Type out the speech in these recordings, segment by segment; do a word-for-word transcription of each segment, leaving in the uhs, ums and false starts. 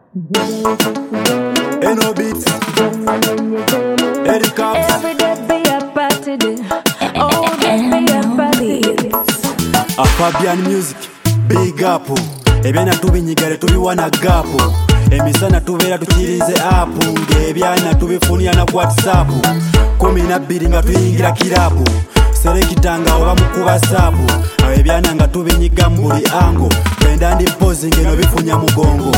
Eno beats, Eric Cobbs. Every day be a party day. Oh, day be a party. A Fabian music, big up. Ebyana tubinyigale tubiwana gapu. Emisana tubeera tukirize apu. Ngebyana tubifunia na WhatsApp. Kumi na bbiri nga tuyingira kirabu. Serekitanga oba mukuba sabu. Awe ebyana nga tubinyiga mbuli ango. Benda ndi mpozi ngeno bifunya mugongo.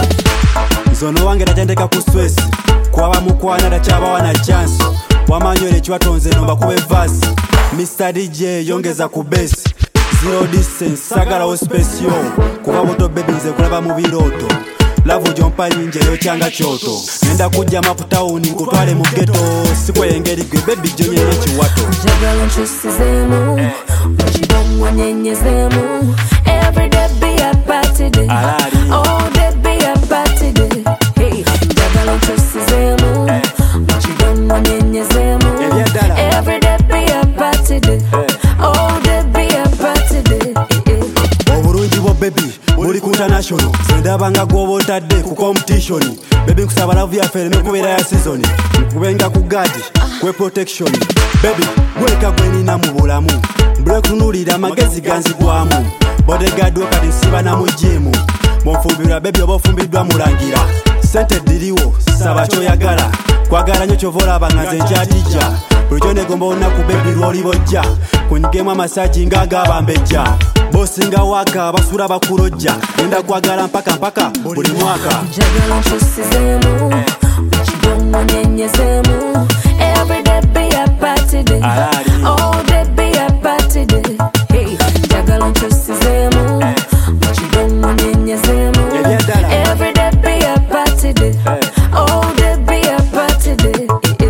Zono wange tatendeka ku stress. Kwaba mukwana tachabawa na chance. Wamanyole chwatonze nomba kube verse. mister D J yongeza ku bass. Zero distance sagala o space yo. Kuba moto baby nze kulaba mu biroto. Lavu jompa nyinje yo kyanga kyoto. Nenda kujja maputauni nkutwale mu ghetto. Sikwe engeri gwe baby jonye n'ekiwato. Njagala nkyusizemu Mukibomwa nyenyezemu. Every day be a party day. All day be a party day. Hey, njagala nkyusizemu Mukibomwa nyenyezemu. Every day be a party day. All day be a party day. Oburungi bo baby muri ku international. Sendaba nga gwoba otadde ku competition. Baby nkusaba love ya fere mekubeera ya season. Nkubenga ku gadi kwe protection. Baby gweka gwenina mu bulamu. Break nulira magezi ganzigwamu. Bodyguard wakati nsiba na mujimu. Monfumbirwa baby oba ofumbiddwa mulangira. Sente diriwo saba kyoyagala. Kwagala nyo kyovola abangaze nkyatijja. Bulijjo negomba olunaku baby lw'oli bojja. Kunyigemu amasaji ng'agabambejja. Bosinga waka basura bakulojja. Enda kwagala mpaka mpaka buli mwaka. Njagala nkyusizemu Mukibomwa nyenyezemu. Every day be a party day. All day be a party day. Hey, njagala nkyusizemu Mukibomwa nyenyezemu. Every day be a party day. All day be a party day.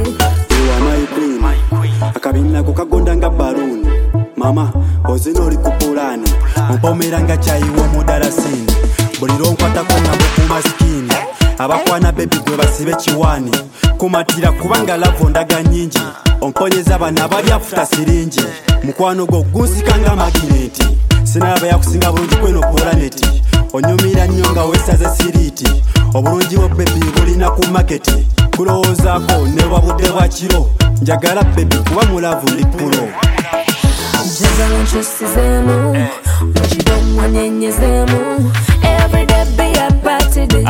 Akabina kukagonda nga baluni. Mama ozino oli ku pulani. Mpomera nga chayiwo mudarasini. Buli lonkwatako nga mbuku maskini. Abakwana baby gwe basibe kiwani. Kumatira kubanga lavo ndaga nyingi. Omponyeza bana bali afuta siringi. Mukwano gwo gunsika nga magineti. Sinaba yakusinga bulungi kweno polaneti. Onyumira nnyo nga wesaze siriti. Obulungi wo baby bulina ku maketi. Kulowoozaako ne wabudde bwa kiro. Njagala baby kuba mulavu ndi pulo. Njagala nkyusizemu Mukibomwa nyenyezemu. Every day be a party day.